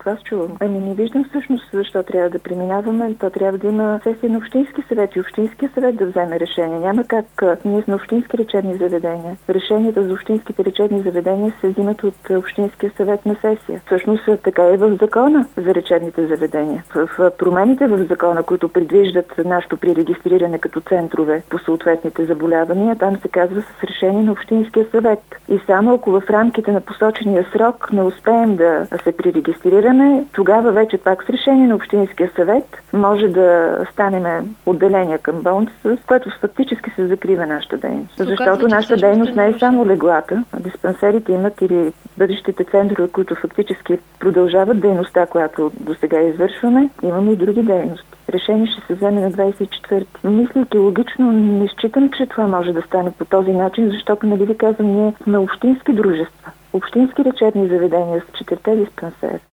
от вас чувам. Не виждам всъщност защо трябва да преминаваме. То трябва да има сесия на общински съвет и общинския съвет да вземе решение. Няма как. Ние сме общински лечебни заведения. Решенията за общинските лечебни заведения се взимат от общинския съвет на сесия. Всъщност така е в закона за лечебните заведения. В промените в закона, които предвиждат нашето пререгистриране като центрове по съответните заболявания, там се казва с решение на общинския съвет. И само ако в рамките на посочения срок не успеем да се пререгистрираме, тогава вече пак с решение на общинския съвет може да станем отделение към болница, с което фактически се закрива нашата дейност. Защото нашата дейност не е само леглата. Диспансерите имат или бъдещите центрове, които фактически продължават дейността, която до сега извършваме, имаме и други дейности. Решение ще се вземе на 24-ти. Мислейки логично, не считам, че това може да стане по този начин, защото, нали ви казвам, ние сме общински дружества, общински лечебни заведения с 4 диспансера.